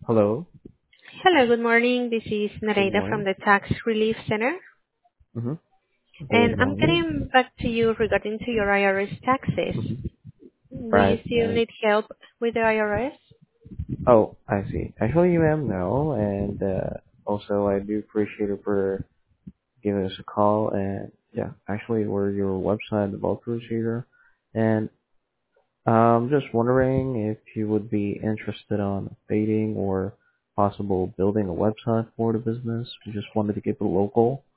Hello. Hello, good morning. This is Good Nareda from morning. the Tax Relief Center, Mm-hmm. and Good I'm morning. getting back to you regarding to your IRS taxes. Mm-hmm. Do you Right, still right. need help with the IRS? Oh, I see. Actually, ma'am, no. And also, I do appreciate it for giving us a call. And yeah, actually, we're your website developer here. And just wondering if you would be interested on updating or possible building a website for the business. We just wanted to keep it local.